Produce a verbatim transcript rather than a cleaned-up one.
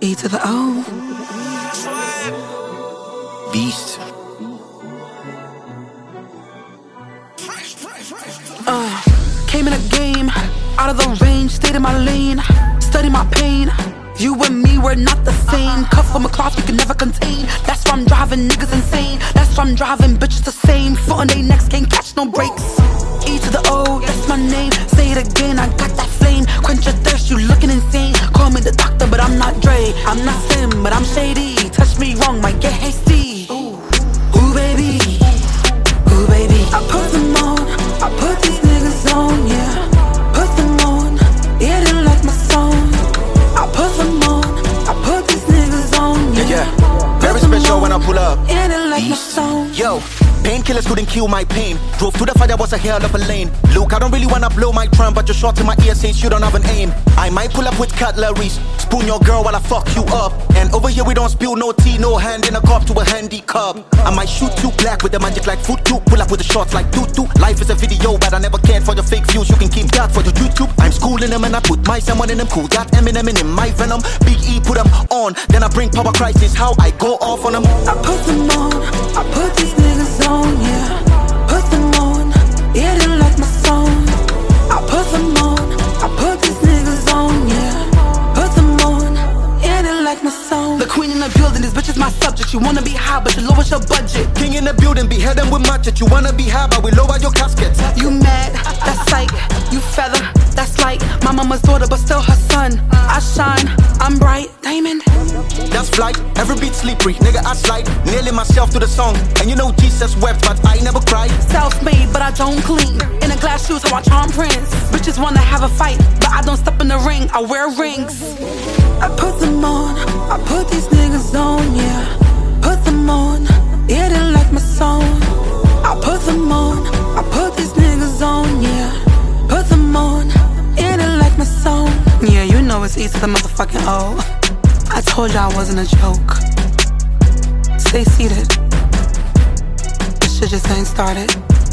E to the O. Beast. Uh, came in a game, out of the range, stayed in my lane, studied my pain. You and me, we're not the same. Cut from a cloth you can never contain. That's why I'm driving niggas insane. That's why I'm driving bitches the same. Foot on they necks, can't catch no breaks. E to the O, that's my name. Say it again, I got that flame. Quench your thirst, you looking insane. Call me the doctor, but I'm not Dre. I'm not Slim, but I'm shady. Touch me wrong, might get hasty. Ooh, ooh baby, ooh baby. I put them on, I put these niggas on, yeah. Put them on, yeah, they like my song. I put them on, I put these niggas on, yeah. Yeah, yeah. Very special when I pull up. Yeah, they like my song. Yo, painkillers couldn't kill my pain. Drove through the fire, was a hell of a lane. Look, I don't really wanna blow my drum, but your shot in my ear says you don't have an aim. I might pull up with cutleries, spoon your girl while I fuck you up. And over here we don't spill no tea, no hand in a cup to a handy cup. I might shoot you black with the magic like fruit too. Pull up with the shots like doo doo. Life is a video, but I never cared for your fake views. You can keep that for your YouTube. I'm schooling them and I put my someone in them cool. Got Eminem in my venom. Big E put them on, then I bring power crisis. How I go off on them. I put them on, I put these niggas on, yeah. Put them on, yeah, they like my song. I put them on, I put these niggas on, yeah. Put them on, yeah, they like my song. The queen in the building, this bitch is my subject. You wanna be high, but you lower your budget. King in the building, behead them with matchet. You wanna be high, but we lower your casket. You mad, that's like, you feather, that's like my mama's daughter, but still her son. I shine, I'm bright, diamond. That's flight, every beat slippery, nigga I slide. Nailing myself to the song, and you know Jesus wept, but I never cried. Self-made, but I don't clean. In a glass shoes, how I charm Prince. Bitches wanna have a fight, but I don't step in the ring, I wear rings. I put them on, I put these niggas on, yeah. Put them on, yeah, they like my song. I put them on, I put these niggas on, yeah. Put them on, yeah, they like my song. Yeah, you know it's E to the motherfucking O. I told you I wasn't a joke. Stay seated. This shit just ain't started.